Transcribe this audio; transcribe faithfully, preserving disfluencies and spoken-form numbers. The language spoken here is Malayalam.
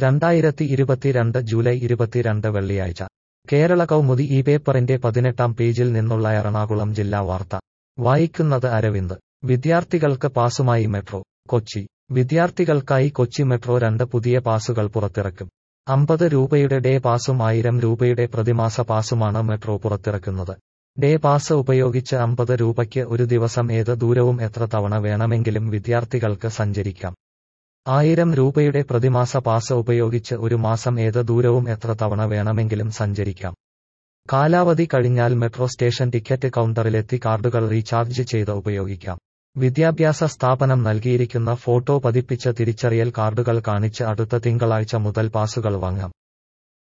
രണ്ടായിരത്തി ഇരുപത്തിരണ്ട് ജൂലൈ ഇരുപത്തിരണ്ട് വെള്ളിയാഴ്ച കേരള കൗമുദി ഈ പേപ്പറിന്റെ പതിനെട്ടാം പേജിൽ നിന്നുള്ള എറണാകുളം ജില്ലാ വാർത്ത വായിക്കുന്നത് അരവിന്ദ്. വിദ്യാർത്ഥികൾക്ക് പാസുമായി മെട്രോ. കൊച്ചി. വിദ്യാർത്ഥികൾക്കായി കൊച്ചി മെട്രോ രണ്ട് പുതിയ പാസുകൾ പുറത്തിറക്കും. അമ്പത് രൂപയുടെ ഡേ പാസും ആയിരം രൂപയുടെ പ്രതിമാസ പാസുമാണ് മെട്രോ പുറത്തിറക്കുന്നത്. ഡേ പാസ് ഉപയോഗിച്ച് അമ്പത് രൂപയ്ക്ക് ഒരു ദിവസം ഏത് ദൂരവും എത്ര തവണ വേണമെങ്കിലും വിദ്യാർത്ഥികൾക്ക് സഞ്ചരിക്കാം. ആയിരം രൂപയുടെ പ്രതിമാസ പാസ് ഉപയോഗിച്ച് ഒരു മാസം ഏത് ദൂരവും എത്ര തവണ വേണമെങ്കിലും സഞ്ചരിക്കാം. കാലാവധി കഴിഞ്ഞാൽ മെട്രോ സ്റ്റേഷൻ ടിക്കറ്റ് കൗണ്ടറിലെത്തി കാർഡുകൾ റീചാർജ് ചെയ്ത് ഉപയോഗിക്കാം. വിദ്യാഭ്യാസ സ്ഥാപനം നൽകിയിരിക്കുന്ന ഫോട്ടോ പതിപ്പിച്ച തിരിച്ചറിയൽ കാർഡുകൾ കാണിച്ച് അടുത്ത തിങ്കളാഴ്ച മുതൽ പാസുകൾ വാങ്ങാം.